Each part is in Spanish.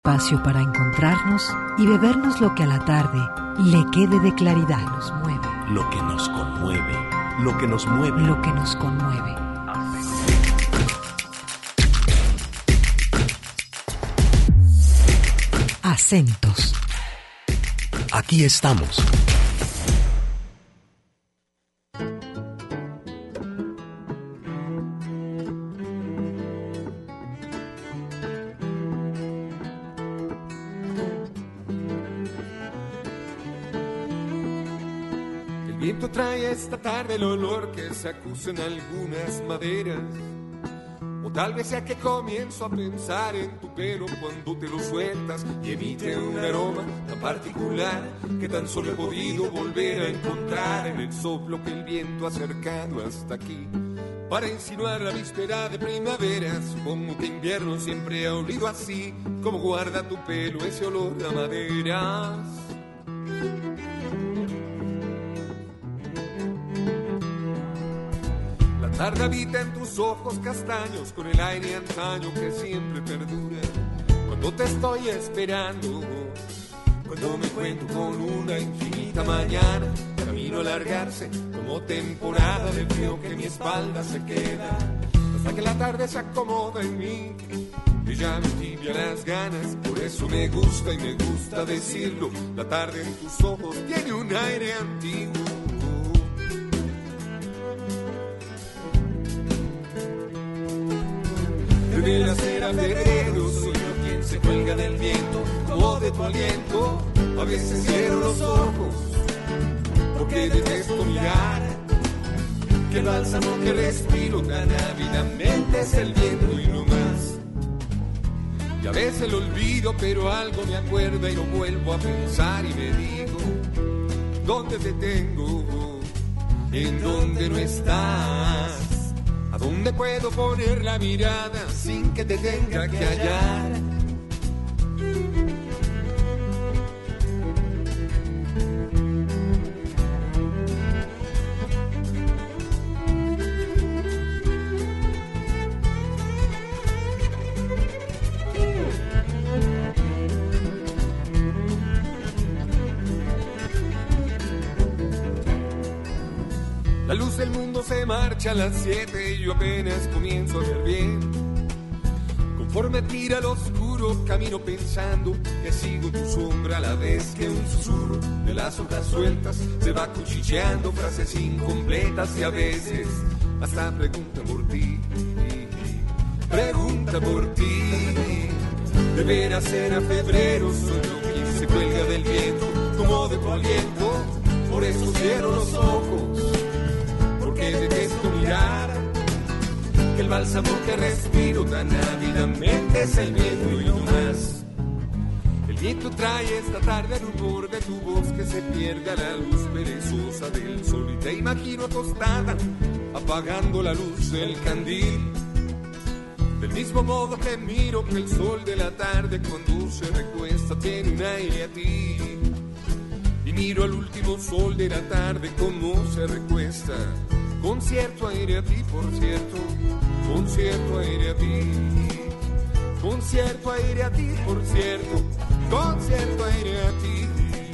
Espacio para encontrarnos y bebernos lo que a la tarde le quede de claridad. Nos mueve. Lo que nos conmueve. Lo que nos mueve. Lo que nos conmueve. Acentos. Aquí estamos. El viento trae esta tarde el olor que se acusa en algunas maderas. O tal vez sea que comienzo a pensar en tu pelo cuando te lo sueltas y emite un aroma tan particular que tan solo he podido volver a encontrar en el soplo que el viento ha acercado hasta aquí. Para insinuar la víspera de primavera, supongo que invierno siempre ha olido así, como guarda tu pelo ese olor a maderas. La tarde habita en tus ojos castaños con el aire antaño que siempre perdura. Cuando te estoy esperando, cuando me encuentro con una infinita mañana, camino a alargarse como temporada de frío que mi espalda se queda, hasta que la tarde se acomoda en mí y ya me tibia las ganas. Por eso me gusta y me gusta decirlo, la tarde en tus ojos tiene un aire antiguo. Debería ser a febrero, soy yo quien se cuelga del viento, como de tu aliento. A veces cierro los ojos, porque detesto mirar, que el bálsamo que respiro tan ávidamente es el viento y no más. Y a veces lo olvido, pero algo me acuerda y lo vuelvo a pensar y me digo, ¿dónde te tengo? ¿En dónde no estás? ¿A dónde puedo poner la mirada sin que te tenga que hallar? La luz del mundo se marcha a las 7 y yo apenas comienzo a ver bien. Conforme tira el oscuro, camino pensando que sigo tu sombra a la vez que un susurro de las hojas sueltas se va cuchicheando frases incompletas y a veces hasta pregunta por ti. Pregunta por ti. Deberá ser a febrero, soy yo quien se cuelga del viento como de tu aliento. Por eso cierro los ojos, porque detesto mirar, que el bálsamo que respiro tan ávidamente es el viento y no más. El viento trae esta tarde el rumor de tu voz que se pierde a la luz perezosa del sol y te imagino acostada, apagando la luz del candil. Del mismo modo que miro que el sol de la tarde cuando se recuesta tiene un aire a ti. Y miro al último sol de la tarde como se recuesta, con cierto aire a ti, por cierto, con cierto aire a ti, con cierto aire a ti, por cierto, con cierto aire a ti.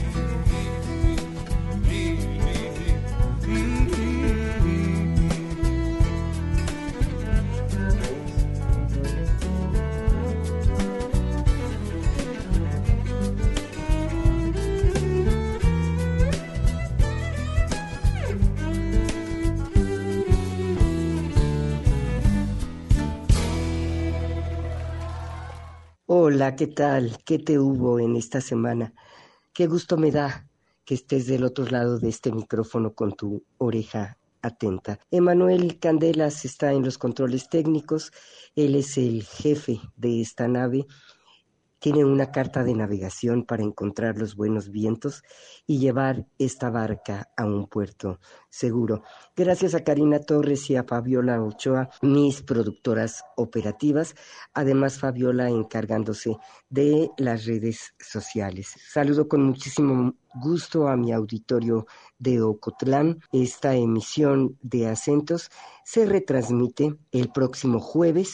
Hola, ¿qué tal? ¿Qué te hubo en esta semana? Qué gusto me da que estés del otro lado de este micrófono con tu oreja atenta. Emanuel Candelas está en los controles técnicos, él es el jefe de esta nave. Tiene una carta de navegación para encontrar los buenos vientos y llevar esta barca a un puerto seguro. Gracias a Karina Torres y a Fabiola Ochoa, mis productoras operativas. Además, Fabiola encargándose de las redes sociales. Saludo con muchísimo gusto a mi auditorio de Ocotlán. Esta emisión de Acentos se retransmite el próximo jueves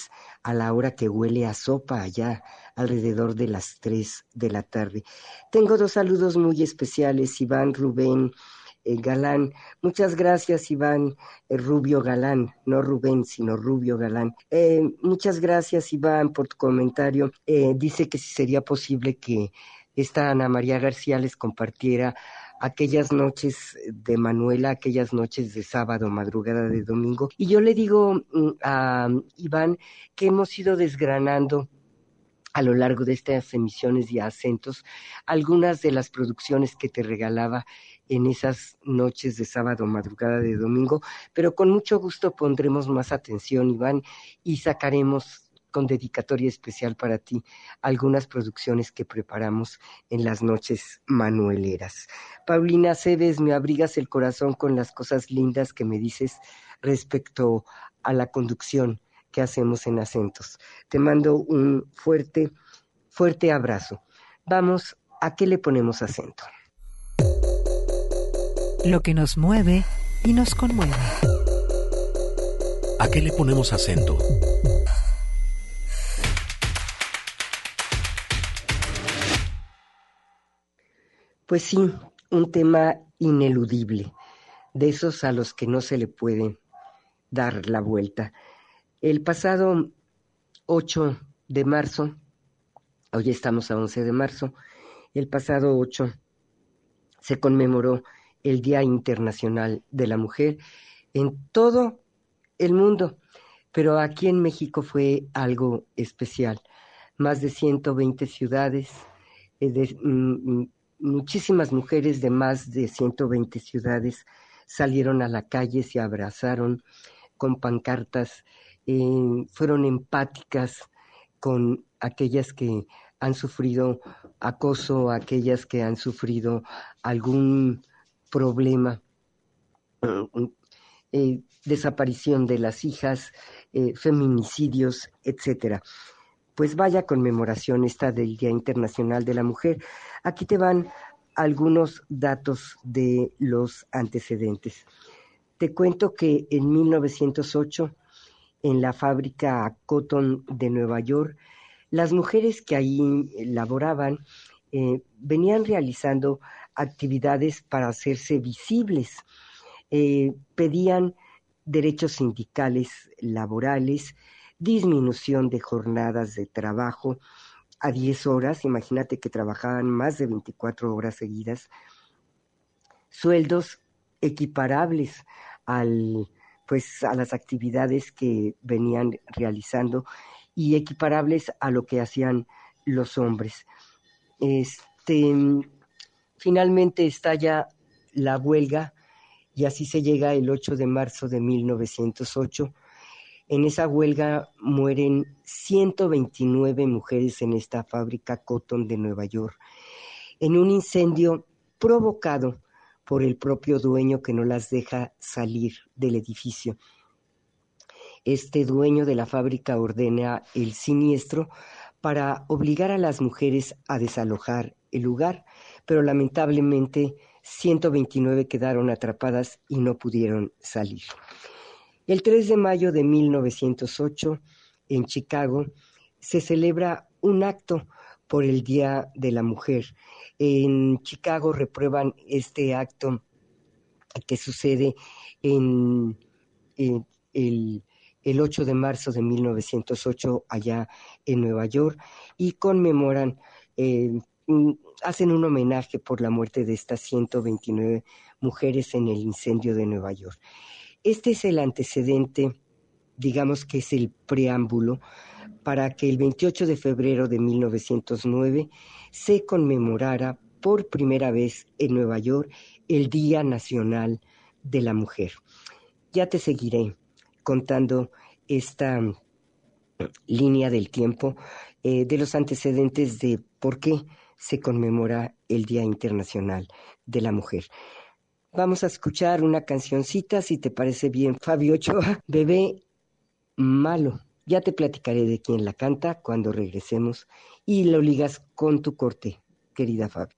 a la hora que huele a sopa allá, alrededor de las 3 de la tarde. Tengo 2 saludos muy especiales, Iván Rubén Galán. Muchas gracias, Iván Rubio Galán, no Rubén, sino Rubio Galán. Muchas gracias, Iván, por tu comentario. Dice que si sería posible que esta Ana María García les compartiera aquellas noches de Manuela, aquellas noches de sábado, madrugada de domingo. Y yo le digo a Iván que hemos ido desgranando a lo largo de estas emisiones y acentos algunas de las producciones que te regalaba en esas noches de sábado, madrugada de domingo, pero con mucho gusto pondremos más atención, Iván, y sacaremos con dedicatoria especial para ti algunas producciones que preparamos en las noches manueleras. Paulina Cebes, me abrigas el corazón con las cosas lindas que me dices respecto a la conducción que hacemos en acentos. Te mando un fuerte, fuerte abrazo. Vamos, ¿a qué le ponemos acento? Lo que nos mueve y nos conmueve. ¿A qué le ponemos acento? Pues sí, un tema ineludible, de esos a los que no se le puede dar la vuelta. El pasado 8 de marzo, hoy estamos a 11 de marzo, el pasado 8 se conmemoró el Día Internacional de la Mujer en todo el mundo, pero aquí en México fue algo especial. Más de 120 ciudades, muchísimas mujeres de más de 120 ciudades salieron a la calle, se abrazaron con pancartas, fueron empáticas con aquellas que han sufrido acoso, aquellas que han sufrido algún problema, desaparición de las hijas, feminicidios, etcétera. Pues vaya conmemoración esta del Día Internacional de la Mujer. Aquí te van algunos datos de los antecedentes. Te cuento que en 1908, en la fábrica Cotton de Nueva York, las mujeres que ahí laboraban venían realizando actividades para hacerse visibles. Pedían derechos sindicales, laborales, disminución de jornadas de trabajo a 10 horas, imagínate que trabajaban más de 24 horas seguidas, sueldos equiparables a las actividades que venían realizando y equiparables a lo que hacían los hombres. Finalmente estalla la huelga y así se llega el 8 de marzo de 1908. En esa huelga mueren 129 mujeres en esta fábrica Cotton de Nueva York, en un incendio provocado por el propio dueño que no las deja salir del edificio. Este dueño de la fábrica ordena el siniestro para obligar a las mujeres a desalojar el lugar, pero lamentablemente 129 quedaron atrapadas y no pudieron salir. El 3 de mayo de 1908, en Chicago, se celebra un acto por el Día de la Mujer. En Chicago reprueban este acto que sucede el 8 de marzo de 1908 allá en Nueva York y conmemoran, hacen un homenaje por la muerte de estas 129 mujeres en el incendio de Nueva York. Este es el antecedente, digamos que es el preámbulo para que el 28 de febrero de 1909 se conmemorara por primera vez en Nueva York el Día Nacional de la Mujer. Ya te seguiré contando esta línea del tiempo de los antecedentes de por qué se conmemora el Día Internacional de la Mujer. Vamos a escuchar una cancioncita, si te parece bien, Fabio Ochoa, Bebé Malo. Ya te platicaré de quién la canta cuando regresemos y lo ligas con tu corte, querida Fabi.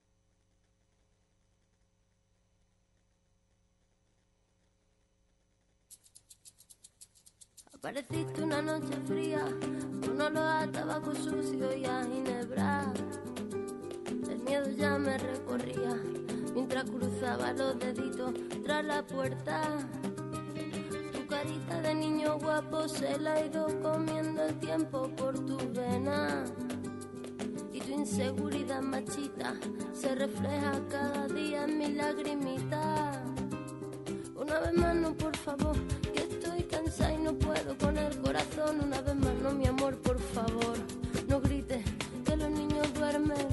Apareciste una noche fría, con olor a tabaco sucio y a ginebra. El miedo ya me recorría mientras cruzaba los deditos tras la puerta. Tu carita de niño guapo se la ha ido comiendo el tiempo por tus venas. Y tu inseguridad machita se refleja cada día en mis lagrimitas. Una vez más no, por favor, que estoy cansada y no puedo con el corazón. Una vez más no, mi amor, por favor, no grites que los niños duermen.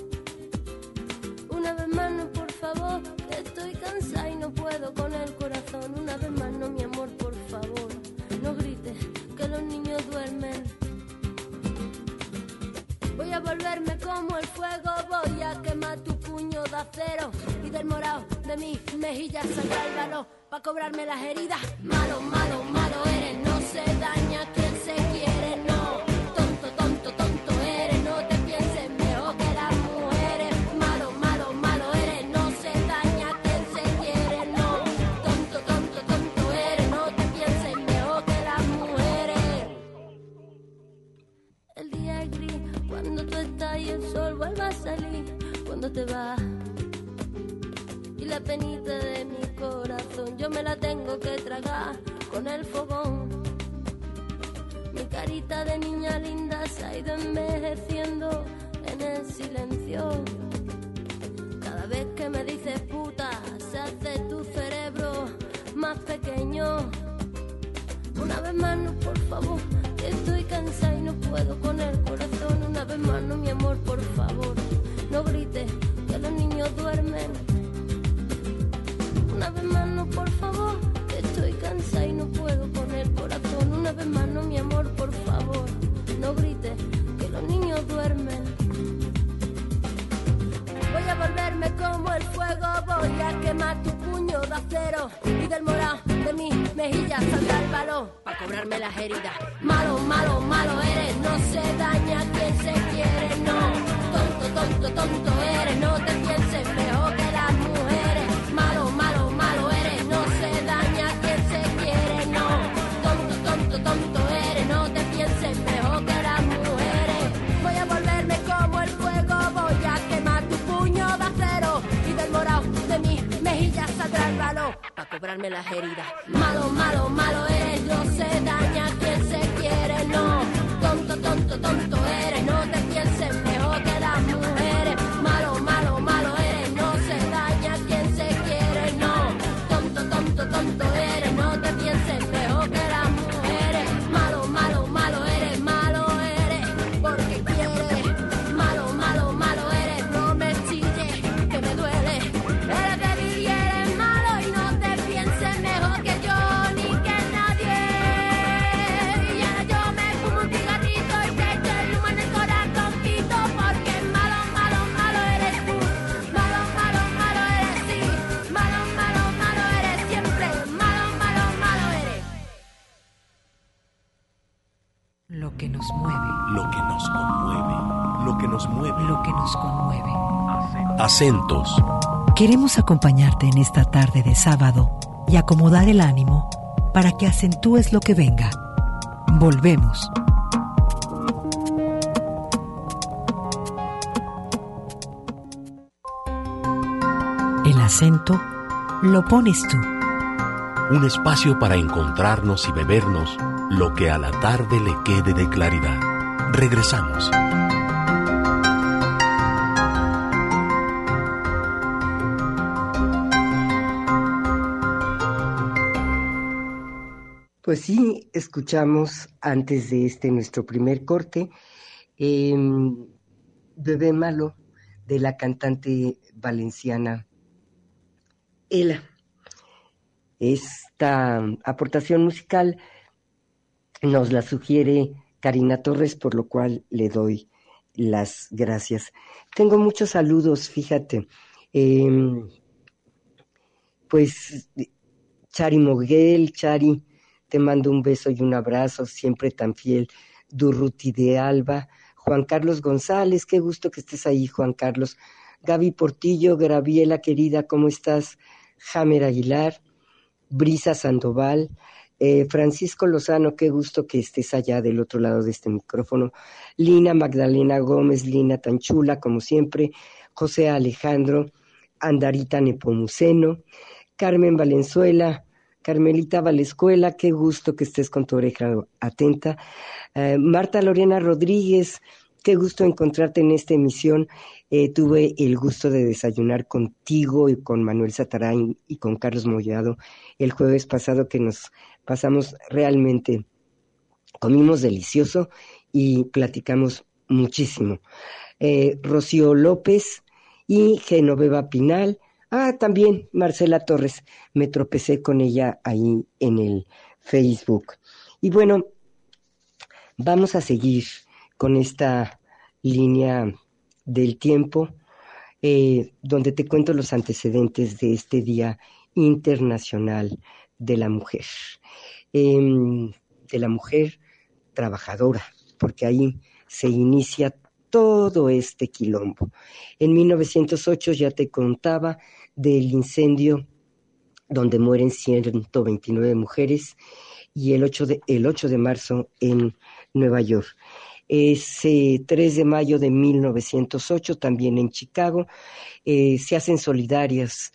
Una vez más no, por favor, que estoy cansada y no puedo con el corazón. Una vez más no, mi amor, por favor, no grites que los niños duermen. Voy a volverme como el fuego, voy a quemar tu puño de acero y del morado de mis mejillas saldrá el valor pa' cobrarme las heridas. Malo, malo, malo eres, no se daña quien se quiere, no. Tonto, tonto, tonto eres, no te pienses mejor que las mujeres. Malo, malo, malo eres, no se daña quien se quiere, no. Tonto, tonto, tonto eres, no te pienses mejor que las mujeres. El día es gris cuando tú estás y el sol vuelve a salir cuando te vas. Y la penita de mi corazón yo me la tengo que tragar con el fogón. Mi carita de niña linda se ha ido envejeciendo en el silencio. Cada vez que me dices puta se hace tu cerebro más pequeño. Una vez más no, por favor, que estoy cansada y no puedo con el corazón. Una vez más no, mi amor, por favor, no grites que los niños duermen. Una vez más no, por favor, que estoy cansada y no puedo con el corazón. Una vez más no, mi amor, por favor, no grites que los niños duermen. Voy a volverme como el fuego, voy a quemar tu puño de acero y del morado de mis mejillas saldrá el valor pa' cobrarme las heridas. Malo, malo, malo eres, no se daña quien se quiere, no. Tonto, tonto, tonto eres, no te pienses mejor que las mujeres. Malo, malo, malo eres, no se daña quien se quiere, no. Tonto, tonto, tonto eres, no te pienses mejor que las mujeres. Voy a volverme como el fuego, voy a quemar tu puño de acero y del morado de mis mejillas saldrá el valor pa' cobrarme las heridas. Malo, malo, malo eres, no se daña quien se quiere, no. Tonto, tonto, tonto eres, no te pienses mejor que las mujeres. Malo, malo, malo eres, no se daña quien se quiere, no. Tonto, tonto, tonto eres, no te pienses mejor que las mujeres. Malo, malo, malo eres, porque quieres. Malo, malo, malo eres, no me chilles, que me duele. Eres débil y eres malo y no te pienses mejor que yo ni que nadie. Y ahora yo me fumo un cigarrito y te echo el humo en el corazoncito, porque malo, malo, malo eres tú. Malo, malo, malo eres sí. Malo, malo, malo eres siempre. Malo, malo, malo eres. Lo que nos mueve, Lo que nos conmueve. Lo que nos mueve. lo que nos conmueve. Acentos. Queremos acompañarte en esta tarde de sábado y acomodar el ánimo para que acentúes lo que venga. Volvemos. El acento lo pones tú. Un espacio para encontrarnos y bebernos lo que a la tarde le quede de claridad. Regresamos. Pues sí, escuchamos antes de nuestro primer corte, Bebé Malo, de la cantante valenciana Ela. Esta aportación musical nos la sugiere Karina Torres, por lo cual le doy las gracias. Tengo muchos saludos, fíjate. Pues Chari Moguel, Chari, te mando un beso y un abrazo, siempre tan fiel. Durruti de Alba, Juan Carlos González, qué gusto que estés ahí, Juan Carlos. Gaby Portillo, Graviela querida, ¿cómo estás? Jamer Aguilar, Brisa Sandoval, Francisco Lozano, qué gusto que estés allá del otro lado de este micrófono. Lina Magdalena Gómez, Lina tan chula como siempre. José Alejandro, Andarita Nepomuceno, Carmen Valenzuela, Carmelita Valescuela, qué gusto que estés con tu oreja atenta. Marta Lorena Rodríguez, qué gusto encontrarte en esta emisión. Tuve el gusto de desayunar contigo y con Manuel Satarain y con Carlos Mollado el jueves pasado, que nos pasamos realmente, comimos delicioso y platicamos muchísimo. Rocío López y Genoveva Pinal. También Marcela Torres, me tropecé con ella ahí en el Facebook. Y bueno, vamos a seguir con esta línea del tiempo, donde te cuento los antecedentes de este Día Internacional de la Mujer, de la mujer trabajadora, porque ahí se inicia todo este quilombo. En 1908 ya te contaba del incendio donde mueren 129 mujeres, y el 8 de marzo en Nueva York. Ese 3 de mayo de 1908, también en Chicago, se hacen solidarias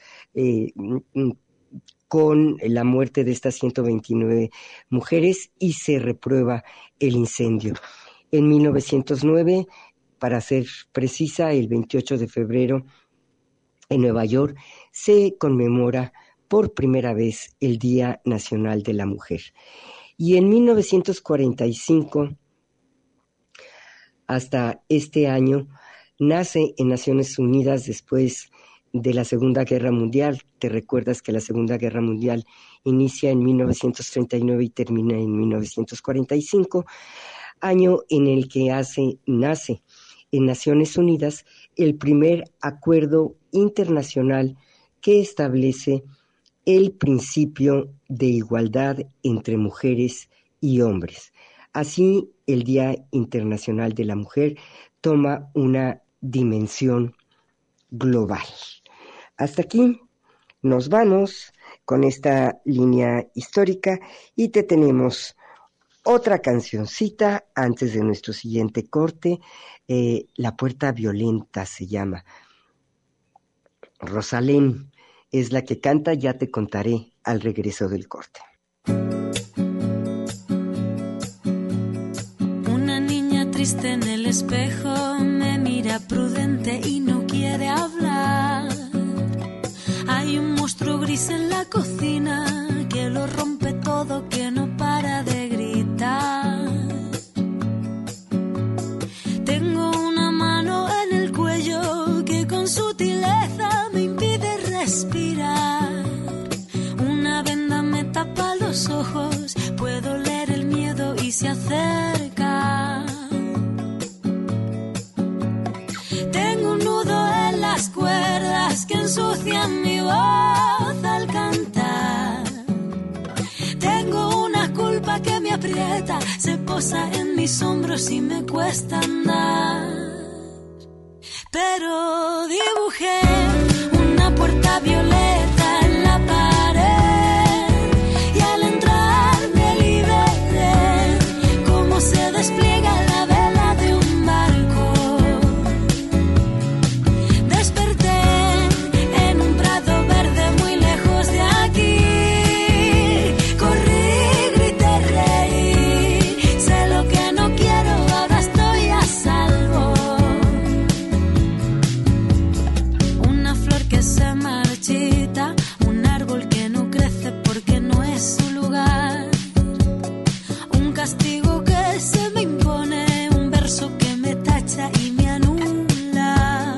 con la muerte de estas 129 mujeres y se reprueba el incendio. En 1909, para ser precisa, el 28 de febrero, en Nueva York, se conmemora por primera vez el Día Nacional de la Mujer. Y en 1945, hasta este año, nace en Naciones Unidas después de la Segunda Guerra Mundial. Te recuerdas que la Segunda Guerra Mundial inicia en 1939 y termina en 1945, año en el que nace en Naciones Unidas el primer acuerdo internacional que establece el principio de igualdad entre mujeres y hombres. Así, el Día Internacional de la Mujer toma una dimensión global. Hasta aquí nos vamos con esta línea histórica y te tenemos otra cancioncita antes de nuestro siguiente corte. La Puerta Violenta se llama. Rosalén es la que canta, ya te contaré al regreso del corte. Una niña triste en el espejo me mira prudente y no quiere hablar. Hay un monstruo gris en la cocina que lo rompe todo, que no para de gritar. Tengo una mano en el cuello que con sutileza me impide respirar. Una venda me tapa los ojos, puedo leer el miedo y se acerca. Tengo un nudo en las cuerdas que ensucian mi voz al cantar. Tengo una culpa que me aprieta, se posa en mis hombros y me cuesta andar. Pero dibujé una puerta violeta en la pared y al entrar me liberé, como se despliega la vela de un barco. Desperté en un prado verde muy lejos de aquí. Corrí, grité, reí, sé lo que no quiero, ahora estoy a salvo. Una flor que se marchita, un árbol que no crece porque no es su lugar. Un castigo que se me impone, un verso que me tacha y me anula.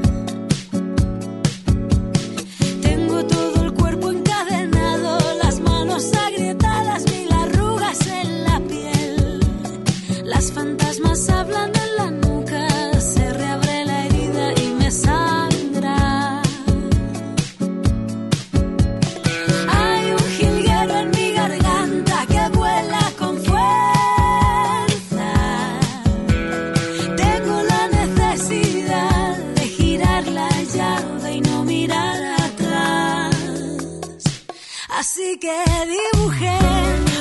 Tengo todo el cuerpo encadenado, las manos agrietadas, mil arrugas en la piel. Las fantasmas hablan en la nuca, se reabre la herida y me sangra. Hay un jilguero en mi garganta que vuela con fuerza. Tengo la necesidad de girar la llave y no mirar atrás. Así que dibujé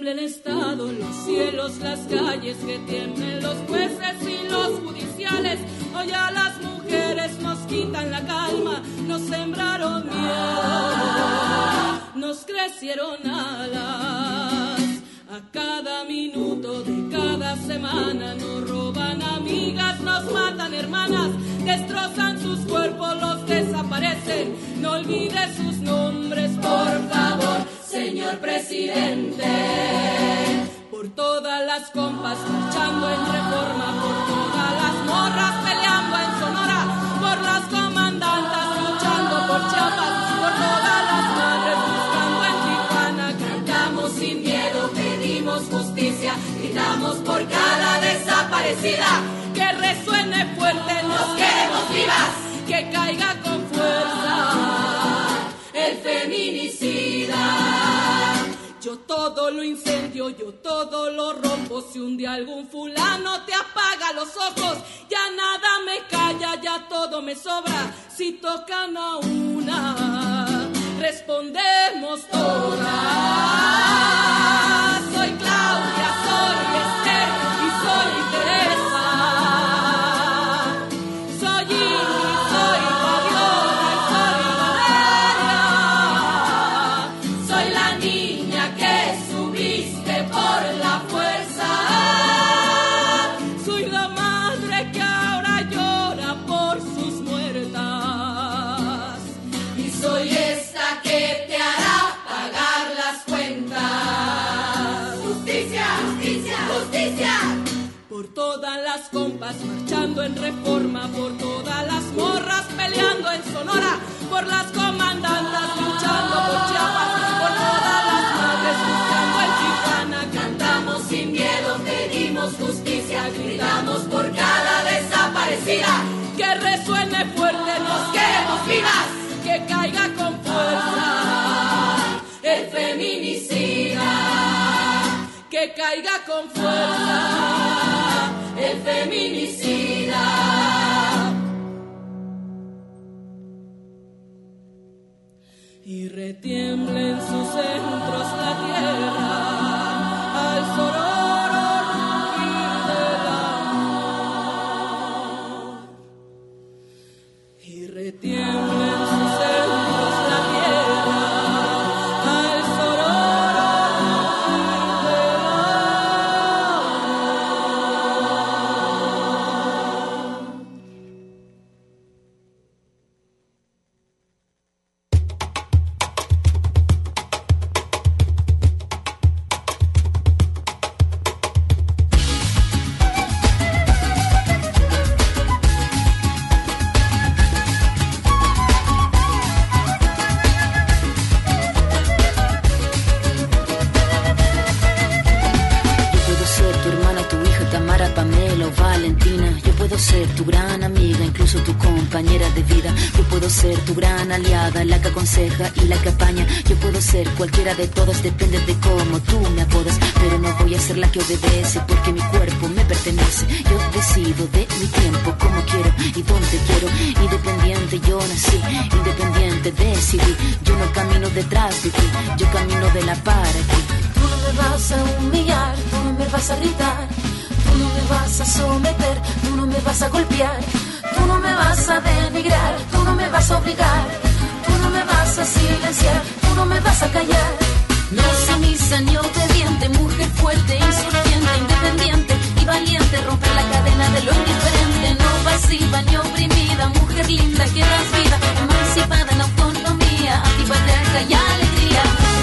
tiemblen estados, los cielos, las calles, que tiemblen los jueces y los judiciales. Hoy a las mujeres nos quitan la calma, nos sembraron miedo, nos crecieron alas. A cada minuto de cada semana nos roban amigas, nos matan hermanas, destrozan sus cuerpos, los desaparecen. No olvide sus nombres, por favor, señor presidente. Por todas las compas marchando en Reforma, por todas las morras peleando en Sonora, por las comandantas luchando por Chiapas, por todas las madres buscando en Tijuana. Cantamos sin miedo, pedimos justicia, gritamos por cada desaparecida. Que resuene fuerte, nos queremos vivas, que caiga con fuerza el feminicida. Yo todo lo incendio, yo todo lo rompo. Si un día algún fulano te apaga los ojos, ya nada me calla, ya todo me sobra. Si tocan a una, respondemos todas. Soy Claudia, soy Esther y soy Teresa. Soy Ingrid, soy Fabiola y soy Valeria. Soy la niña que subiste por la fuerza. Soy la madre que ahora llora por sus muertas. Y soy esta que te hará pagar las cuentas. Justicia, justicia, justicia. Por todas las compas marchando en Reforma, por todas las morras peleando en Sonora, por las comandantas luchando por Chiapas, por todas las madres buscando en Tijuana. Cantamos sin miedo, pedimos justicia, gritamos por cada desaparecida. Que resuene fuerte, nos queremos vivas, que caiga con fuerza el feminicida. Que caiga con fuerza el feminicida. Y retiembla en sus centros la tierra al sonoro rugir del amor. Y retiembla en sus centros la tierra al sonoro rugir del Tu gran aliada, la que aconseja y la que apaña. Yo puedo ser cualquiera de todas, depende de cómo tú me apodas. Pero no voy a ser la que obedece, porque mi cuerpo me pertenece. Yo decido de mi tiempo, como quiero y donde quiero. Independiente yo nací, independiente decidí. Yo no camino detrás de ti, yo camino de la para ti. Tú no me vas a humillar, tú no me vas a gritar, tú no me vas a someter, tú no me vas a golpear. Tú no me vas a denigrar, tú no me vas a obligar, tú no me vas a silenciar, tú no me vas a callar. No sumisa ni obediente, mujer fuerte, insurgente, independiente y valiente, romper la cadena de lo indiferente. No pasiva ni oprimida, mujer linda que das vida, emancipada en autonomía, antipatriarca y alegría.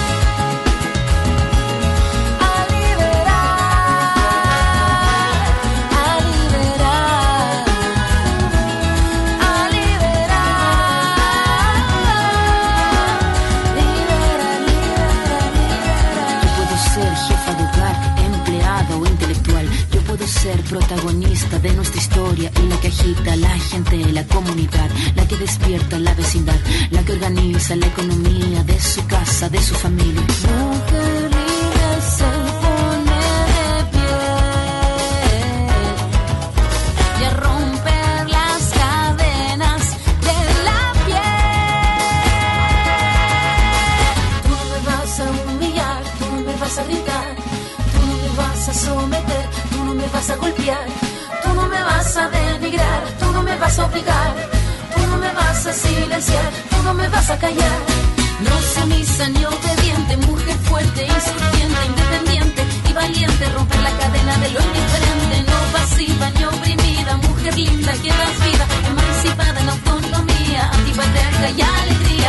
Ser protagonista de nuestra historia y la que agita a la gente, la comunidad, la que despierta la vecindad, la que organiza la economía de su casa, de su familia. Mujer libre se pone de pie y a romper las cadenas de la piel. Tú no me vas a humillar, tú no me vas a gritar, cambiar. Tú no me vas a denigrar, tú no me vas a obligar, tú no me vas a silenciar, tú no me vas a callar. No sumisa ni obediente, mujer fuerte, insurgente, independiente y valiente, romper la cadena de lo indiferente. No pasiva ni oprimida, mujer linda que das vida, emancipada en autonomía, antipatriarca y alegría.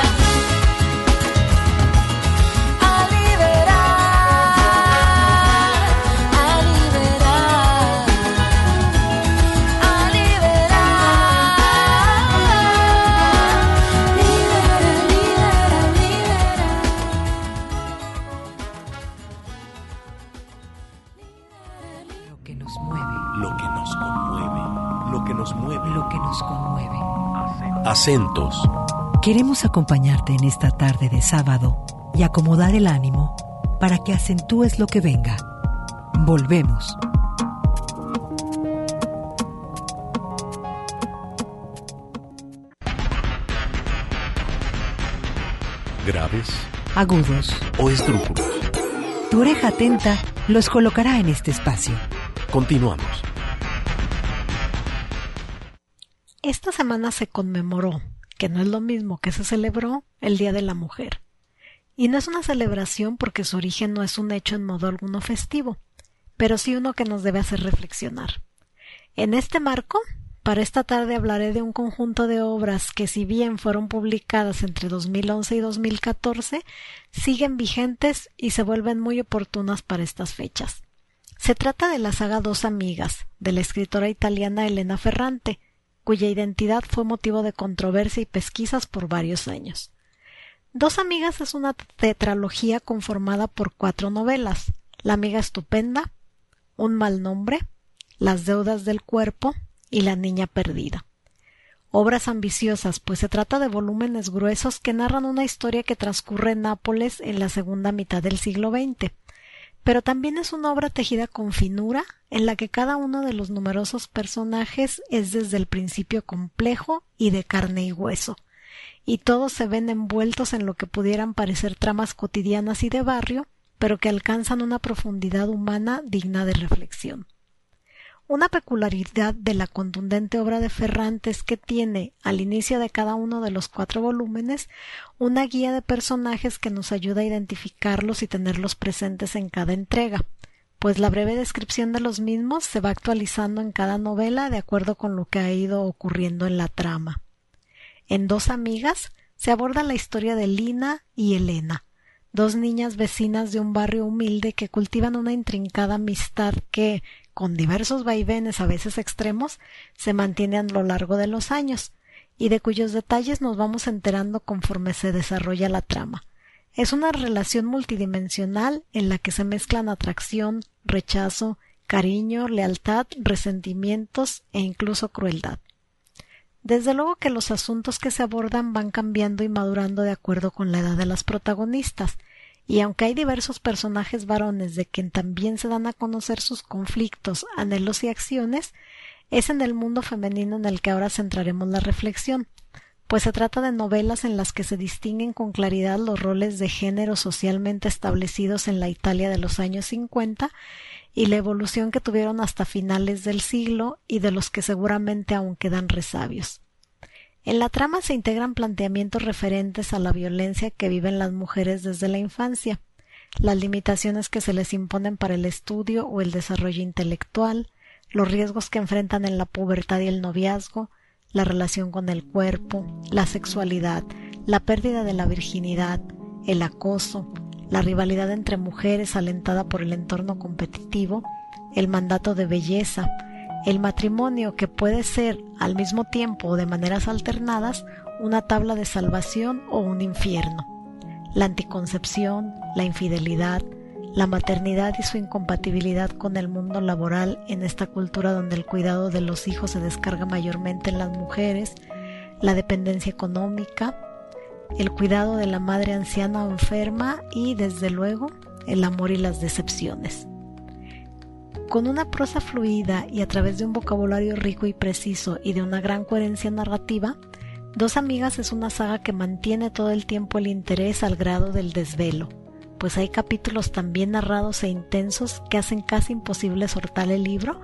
Acentos. Queremos acompañarte en esta tarde de sábado y acomodar el ánimo para que acentúes lo que venga. Volvemos. Graves, agudos o esdrújulos. Tu oreja atenta los colocará en este espacio. Continuamos. Esta semana se conmemoró, que no es lo mismo que se celebró, el Día de la Mujer. Y no es una celebración porque su origen no es un hecho en modo alguno festivo, pero sí uno que nos debe hacer reflexionar. En este marco, para esta tarde hablaré de un conjunto de obras que, si bien fueron publicadas entre 2011 y 2014, siguen vigentes y se vuelven muy oportunas para estas fechas. Se trata de la saga Dos amigas, de la escritora italiana Elena Ferrante, cuya identidad fue motivo de controversia y pesquisas por varios años. Dos amigas es una tetralogía conformada por 4 novelas: La amiga estupenda, Un mal nombre, Las deudas del cuerpo y La niña perdida. Obras ambiciosas, pues se trata de volúmenes gruesos que narran una historia que transcurre en Nápoles en la segunda mitad del siglo XX. Pero también es una obra tejida con finura, en la que cada uno de los numerosos personajes es desde el principio complejo y de carne y hueso, y todos se ven envueltos en lo que pudieran parecer tramas cotidianas y de barrio, pero que alcanzan una profundidad humana digna de reflexión. Una peculiaridad de la contundente obra de Ferrante es que tiene, al inicio de cada uno de los 4 volúmenes, una guía de personajes que nos ayuda a identificarlos y tenerlos presentes en cada entrega, pues la breve descripción de los mismos se va actualizando en cada novela de acuerdo con lo que ha ido ocurriendo en la trama. En Dos amigas se aborda la historia de Lina y Elena, 2 niñas vecinas de un barrio humilde que cultivan una intrincada amistad que, con diversos vaivenes a veces extremos, se mantiene a lo largo de los años, y de cuyos detalles nos vamos enterando conforme se desarrolla la trama. Es una relación multidimensional en la que se mezclan atracción, rechazo, cariño, lealtad, resentimientos e incluso crueldad. Desde luego que los asuntos que se abordan van cambiando y madurando de acuerdo con la edad de las protagonistas, y aunque hay diversos personajes varones de quien también se dan a conocer sus conflictos, anhelos y acciones, es en el mundo femenino en el que ahora centraremos la reflexión, pues se trata de novelas en las que se distinguen con claridad los roles de género socialmente establecidos en la Italia de los años 50 y la evolución que tuvieron hasta finales del siglo y de los que seguramente aún quedan resabios. En la trama se integran planteamientos referentes a la violencia que viven las mujeres desde la infancia, las limitaciones que se les imponen para el estudio o el desarrollo intelectual, los riesgos que enfrentan en la pubertad y el noviazgo, la relación con el cuerpo, la sexualidad, la pérdida de la virginidad, el acoso, la rivalidad entre mujeres alentada por el entorno competitivo, el mandato de belleza, el matrimonio que puede ser al mismo tiempo o de maneras alternadas una tabla de salvación o un infierno, la anticoncepción, la infidelidad, la maternidad y su incompatibilidad con el mundo laboral en esta cultura donde el cuidado de los hijos se descarga mayormente en las mujeres, la dependencia económica, el cuidado de la madre anciana o enferma y, desde luego, el amor y las decepciones. Con una prosa fluida y a través de un vocabulario rico y preciso y de una gran coherencia narrativa, Dos amigas es una saga que mantiene todo el tiempo el interés al grado del desvelo, pues hay capítulos tan bien narrados e intensos que hacen casi imposible soltar el libro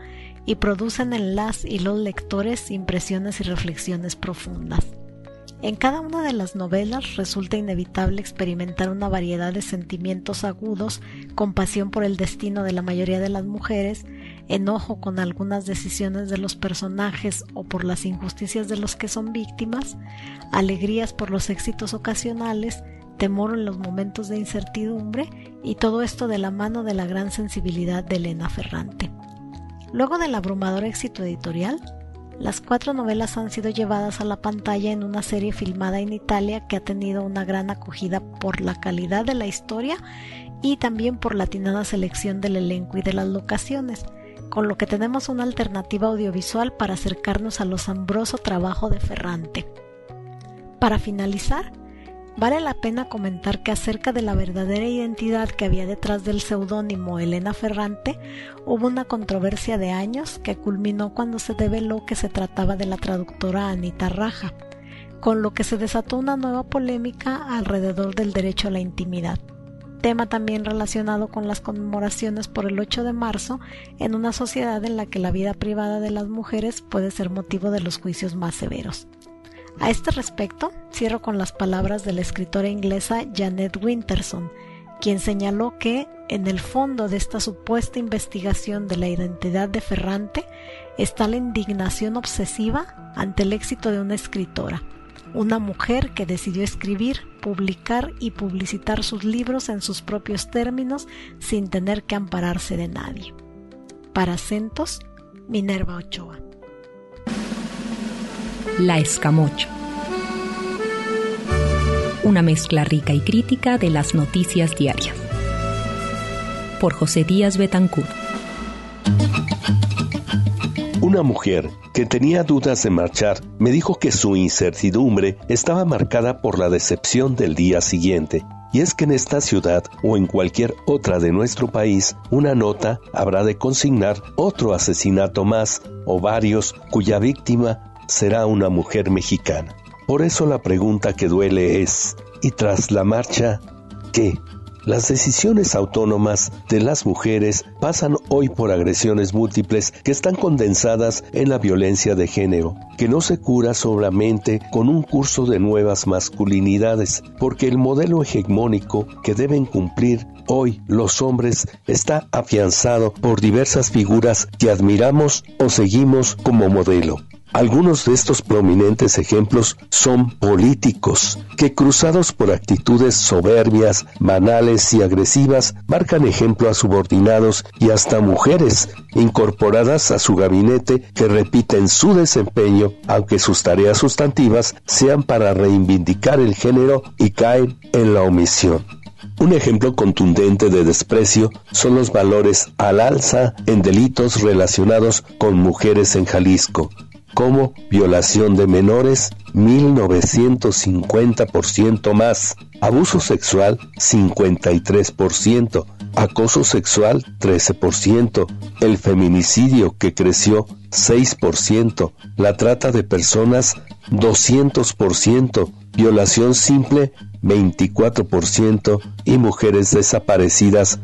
y producen en las y los lectores impresiones y reflexiones profundas. En cada una de las novelas resulta inevitable experimentar una variedad de sentimientos agudos, compasión por el destino de la mayoría de las mujeres, enojo con algunas decisiones de los personajes o por las injusticias de los que son víctimas, alegrías por los éxitos ocasionales, temor en los momentos de incertidumbre, y todo esto de la mano de la gran sensibilidad de Elena Ferrante. Luego del abrumador éxito editorial, las 4 novelas han sido llevadas a la pantalla en una serie filmada en Italia que ha tenido una gran acogida por la calidad de la historia y también por la atinada selección del elenco y de las locaciones, con lo que tenemos una alternativa audiovisual para acercarnos al asombroso trabajo de Ferrante. Para finalizar, vale la pena comentar que acerca de la verdadera identidad que había detrás del seudónimo Elena Ferrante, hubo una controversia de años que culminó cuando se develó que se trataba de la traductora Anita Raja, con lo que se desató una nueva polémica alrededor del derecho a la intimidad, tema también relacionado con las conmemoraciones por el 8 de marzo en una sociedad en la que la vida privada de las mujeres puede ser motivo de los juicios más severos. A este respecto, cierro con las palabras de la escritora inglesa Janet Winterson, quien señaló que, en el fondo de esta supuesta investigación de la identidad de Ferrante, está la indignación obsesiva ante el éxito de una escritora, una mujer que decidió escribir, publicar y publicitar sus libros en sus propios términos sin tener que ampararse de nadie. Para Acentos, Minerva Ochoa. La Escamocha. Una mezcla rica y crítica de las noticias diarias. Por José Díaz Betancourt. Una mujer que tenía dudas de marchar me dijo que su incertidumbre estaba marcada por la decepción del día siguiente. Y es que en esta ciudad o en cualquier otra de nuestro país, una nota habrá de consignar otro asesinato más o varios cuya víctima será una mujer mexicana. Por eso la pregunta que duele es, ¿y tras la marcha, qué? Las decisiones autónomas de las mujeres pasan hoy por agresiones múltiples que están condensadas en la violencia de género, que no se cura solamente con un curso de nuevas masculinidades, porque el modelo hegemónico que deben cumplir hoy los hombres está afianzado por diversas figuras que admiramos o seguimos como modelo. Algunos de estos prominentes ejemplos son políticos, que cruzados por actitudes soberbias, banales y agresivas, marcan ejemplo a subordinados y hasta mujeres incorporadas a su gabinete que repiten su desempeño, aunque sus tareas sustantivas sean para reivindicar el género y caen en la omisión. Un ejemplo contundente de desprecio son los valores al alza en delitos relacionados con mujeres en Jalisco, como violación de menores, 1950% más, abuso sexual, 53%, acoso sexual, 13%, el feminicidio, que creció 6%, la trata de personas, 200%, violación simple, 24%, y mujeres desaparecidas,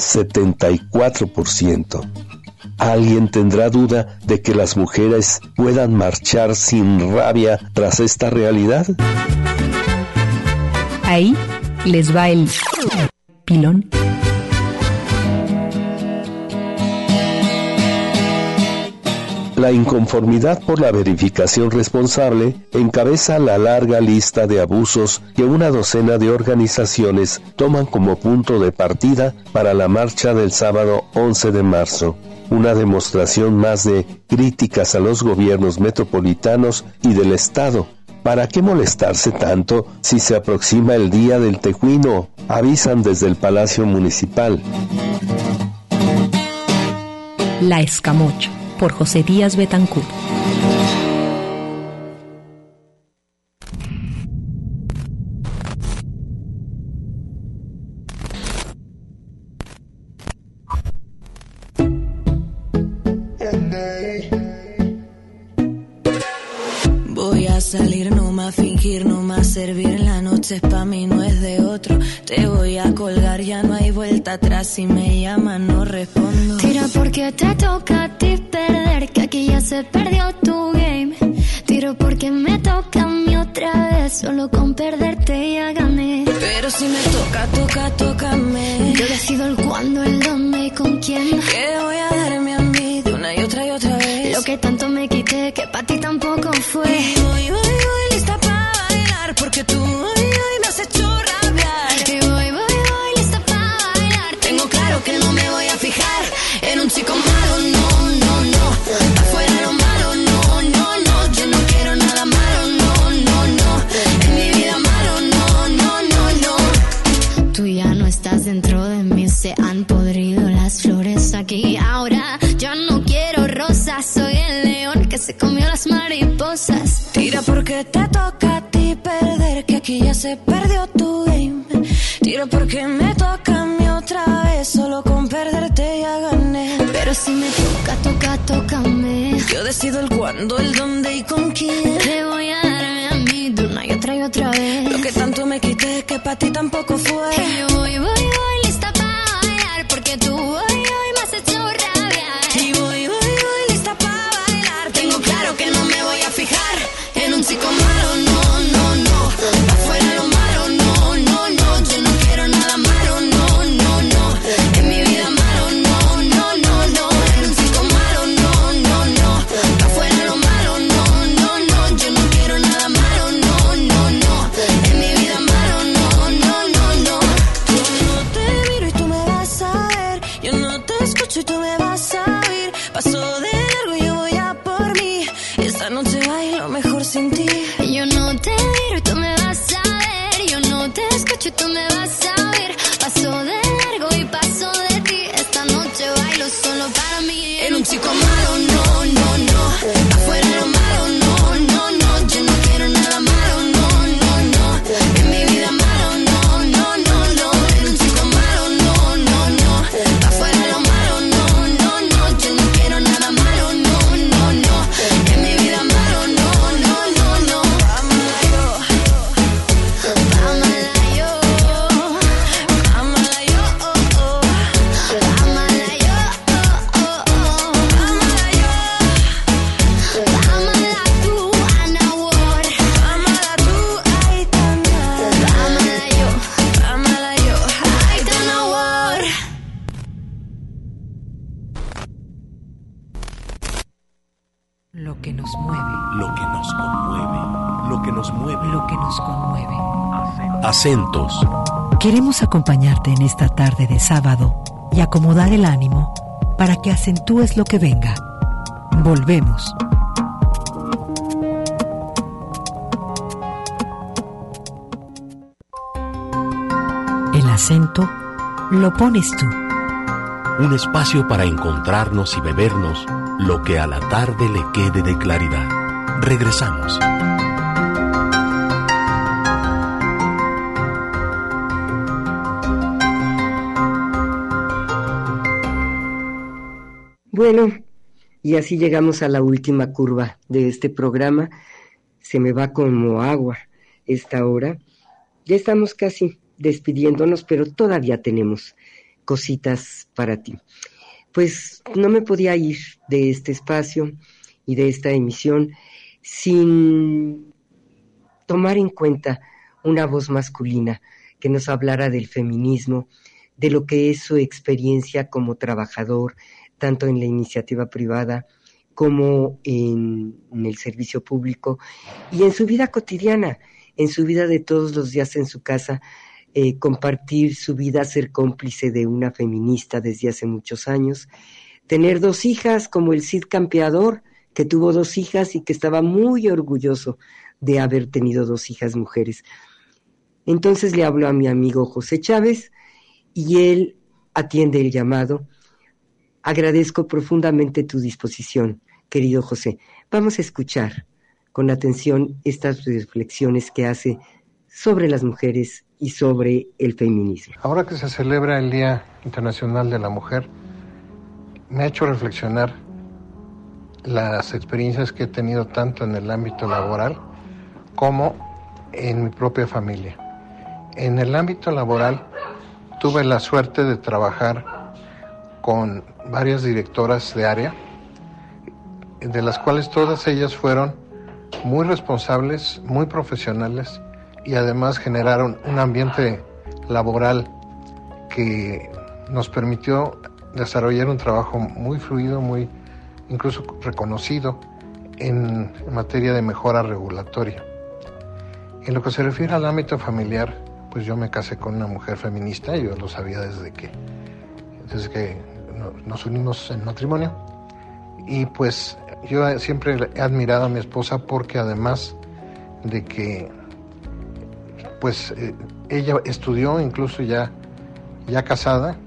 74%. ¿Alguien tendrá duda de que las mujeres puedan marchar sin rabia tras esta realidad? Ahí les va el pilón. La inconformidad por la verificación responsable encabeza la larga lista de abusos que una docena de organizaciones toman como punto de partida para la marcha del sábado 11 de marzo. Una demostración más de críticas a los gobiernos metropolitanos y del Estado. ¿Para qué molestarse tanto si se aproxima el día del tejuino?, avisan desde el Palacio Municipal. La Escamocha, por José Díaz Betancourt. salir, no más fingir, no más servir. La noche es pa' mí, no es de otro. Te voy a colgar, ya no hay vuelta atrás. Si me llaman no respondo. Tira porque te toca a ti perder, que aquí ya se perdió tu game. Tiro porque me toca a mí otra vez, solo con perderte ya gané. Pero si me toca, tócame. Yo decido el cuándo, el dónde y con quién. Que voy a darme a mí de una y otra vez. Lo que tanto me quité, que pa' ti tampoco fue. Y voy lista pa' bailar, porque tú hoy me has hecho rabiar. Y voy lista pa' bailar. Tengo claro que no me voy a fijar en un chico malo, no. Afuera lo malo, no. Yo no quiero nada malo, no. En mi vida malo, no. Tú ya no estás dentro de mí, se han podrido las flores aquí. Ahora yo no quiero rosas, soy el león que se comió las mariposas. Tira porque te toca a ti perder, que aquí ya se perdió tu game. Tira porque me toca a mí otra vez, solo con perderte ya gané. Pero si me toca, tócame. Yo decido el cuándo, el dónde y con quién. Te voy a darme a mí de una y otra vez. Lo que tanto me quité, que pa' ti tampoco fue. Y yo voy lista pa' bailar, porque tú hoy me has hecho rabiar. Y voy lista pa' bailar. Tengo claro que no me voy a fijar en un chico malo, no. Afuera lo malo, no. Yo no quiero nada malo, no. En mi vida malo, no. En un chico malo, no. Afuera lo malo, no. Yo no quiero nada malo, no. En mi vida malo, no. Yo no te miro y tú me vas a ver. Yo no te escucho y tú me vas a oír. Paso de largo y yo voy a por mí. Esta noche bailo mejor sin ti. Yo no te miro y tú me vas a ver. Yo no te escucho y tú me vas a oír. Paso de largo y paso de ti. Esta noche bailo solo para mí. En un chico malo, no. Afuera lo malo, no. Yo no quiero nada malo, no. En mi vida malo, no. En un chico malo, no. Afuera lo malo, no. Yo no quiero nada malo, no. En mi vida malo, no. Lo que nos mueve. Lo que nos conmueve. Lo que nos mueve. Lo que nos conmueve. Acentos. Queremos acompañarte en esta tarde de sábado y acomodar el ánimo para que acentúes lo que venga. Volvemos. El acento lo pones tú. Un espacio para encontrarnos y bebernos lo que a la tarde le quede de claridad. Regresamos. Bueno, y así llegamos a la última curva de este programa. Se me va como agua esta hora. Ya estamos casi despidiéndonos, pero todavía tenemos cositas para ti. Pues no me podía ir de este espacio y de esta emisión sin tomar en cuenta una voz masculina que nos hablara del feminismo, de lo que es su experiencia como trabajador, tanto en la iniciativa privada como en el servicio público y en su vida cotidiana, en su vida de todos los días en su casa, compartir su vida, ser cómplice de una feminista desde hace muchos años, tener 2 hijas como el Cid Campeador, que tuvo 2 hijas y que estaba muy orgulloso de haber tenido 2 hijas mujeres. Entonces le hablo a mi amigo José Chávez y él atiende el llamado. Agradezco profundamente tu disposición, querido José. Vamos a escuchar con atención estas reflexiones que hace sobre las mujeres y sobre el feminismo. Ahora que se celebra el Día Internacional de la Mujer, me ha hecho reflexionar las experiencias que he tenido tanto en el ámbito laboral como en mi propia familia. En el ámbito laboral tuve la suerte de trabajar con varias directoras de área, de las cuales todas ellas fueron muy responsables, muy profesionales y además generaron un ambiente laboral que nos permitió desarrollar un trabajo muy fluido, muy incluso reconocido en materia de mejora regulatoria. En lo que se refiere al ámbito familiar, pues yo me casé con una mujer feminista, yo lo sabía desde que nos unimos en matrimonio, y pues yo siempre he admirado a mi esposa porque además de que pues ella estudió incluso ya casada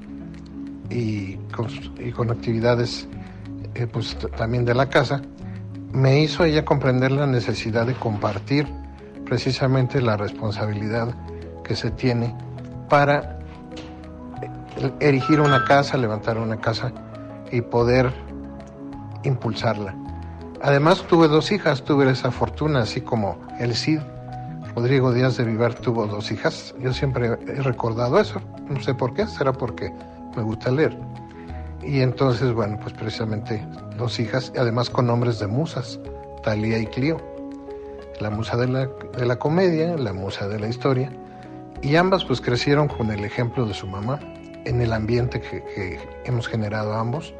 y con actividades pues también de la casa, me hizo ella comprender la necesidad de compartir precisamente la responsabilidad que se tiene para erigir una casa, levantar una casa y poder impulsarla. Además tuve 2 hijas, tuve esa fortuna, así como el Cid, Rodrigo Díaz de Vivar, tuvo 2 hijas. Yo siempre he recordado eso, no sé por qué, será porque me gusta leer. Y entonces, bueno, pues precisamente 2 hijas, además con nombres de musas, Talía y Clio, la musa de la comedia, la musa de la historia, y ambas pues crecieron con el ejemplo de su mamá en el ambiente que hemos generado ambos.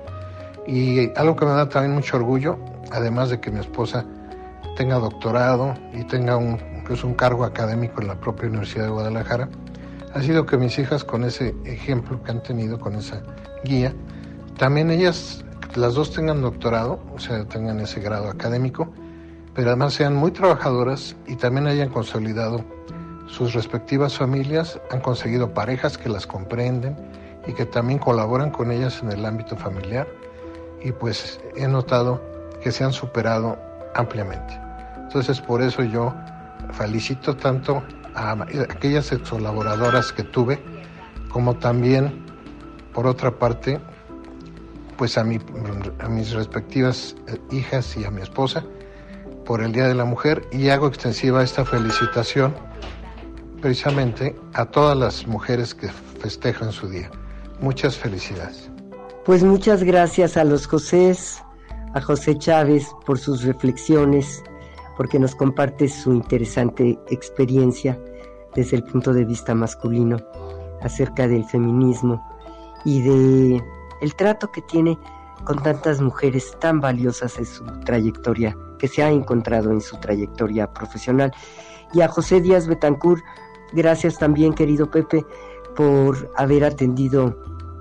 Y algo que me da también mucho orgullo, además de que mi esposa tenga doctorado y tenga incluso un cargo académico en la propia Universidad de Guadalajara, ha sido que mis hijas, con ese ejemplo que han tenido, con esa guía, también ellas, las 2 tengan doctorado, o sea, tengan ese grado académico, pero además sean muy trabajadoras y también hayan consolidado sus respectivas familias, han conseguido parejas que las comprenden y que también colaboran con ellas en el ámbito familiar, y pues he notado que se han superado ampliamente. Entonces por eso yo felicito tanto a aquellas colaboradoras que tuve, como también por otra parte pues a mis respectivas hijas y a mi esposa por el Día de la Mujer, y hago extensiva esta felicitación precisamente a todas las mujeres que festejan su día. Muchas felicidades. Pues muchas gracias a los Josés, a José Chávez por sus reflexiones, porque nos comparte su interesante experiencia desde el punto de vista masculino acerca del feminismo y de el trato que tiene con tantas mujeres tan valiosas en su trayectoria, que se ha encontrado en su trayectoria profesional. Y a José Díaz Betancourt, gracias también, querido Pepe, por haber atendido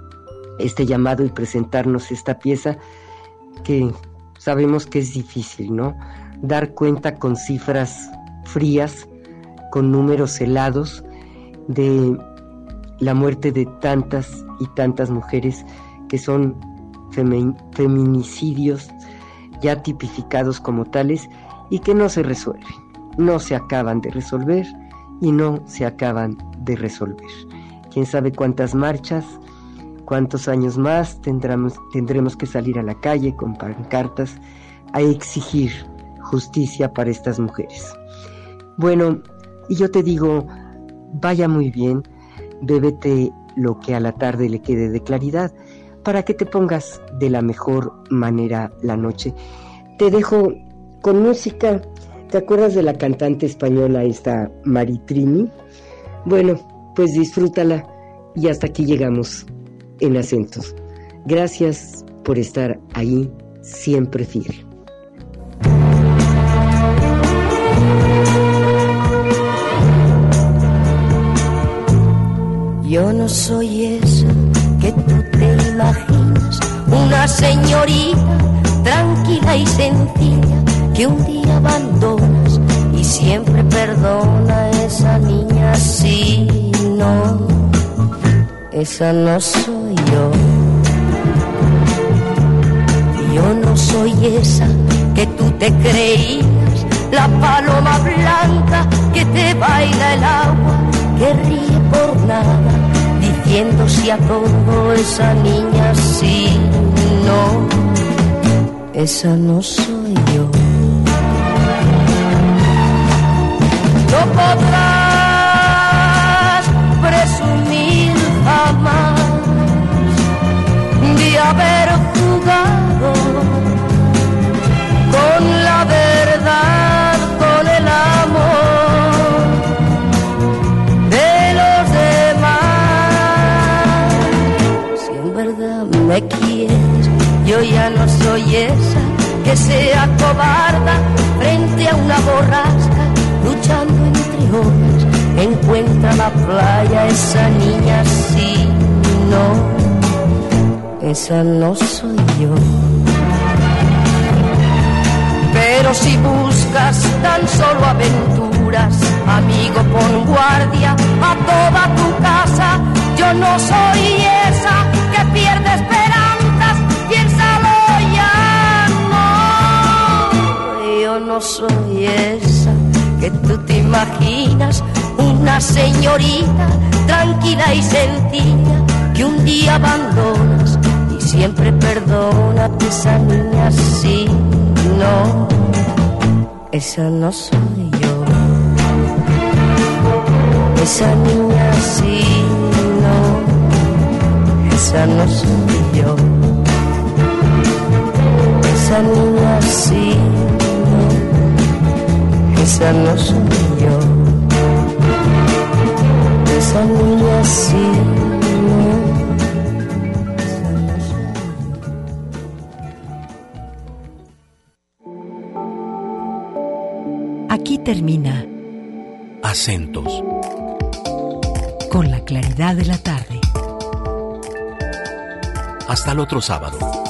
este llamado y presentarnos esta pieza que sabemos que es difícil, ¿no? Dar cuenta con cifras frías, con números helados de la muerte de tantas y tantas mujeres que son feminicidios ya tipificados como tales y que no se resuelven, no se acaban de resolver y no se acaban de resolver. Quién sabe cuántas marchas, cuántos años más tendremos que salir a la calle con pancartas a exigir justicia para estas mujeres. Bueno, y yo te digo, vaya muy bien, bébete lo que a la tarde le quede de claridad para que te pongas de la mejor manera la noche. Te dejo con música. ¿Te acuerdas de la cantante española esta Maritrini? Bueno, pues disfrútala y hasta aquí llegamos en Acentos. Gracias por estar ahí, siempre fiel. Yo no soy esa que tú te imaginas, una señorita tranquila y sencilla que un día abandonas y siempre perdona a esa niña. Sí, no, esa no soy yo. Yo no soy esa que tú te creías, la paloma blanca que te baila el agua, que ríe por nada, diciendo sí a todo. Esa niña sí, no, esa no soy yo. cobarda frente a una borrasca, luchando entre olas, encuentra la playa. Esa niña sí, no, esa no soy yo. Pero si buscas tan solo aventuras, amigo, pon guardia a toda tu casa. Yo no soy esa que pierde esperanzas, piénsalo ya, no. Yo no soy esa que tú te imaginas, una señorita tranquila y sencilla que un día abandonas y siempre perdona. Esa niña sí, no, esa no soy yo. Esa niña sí, no, esa no soy yo. Esa niña sí, no, esa no soy yo. Esa niña sí, no, esa no soy yo. Aquí termina Acentos, con la claridad de la tarde. hasta el otro sábado.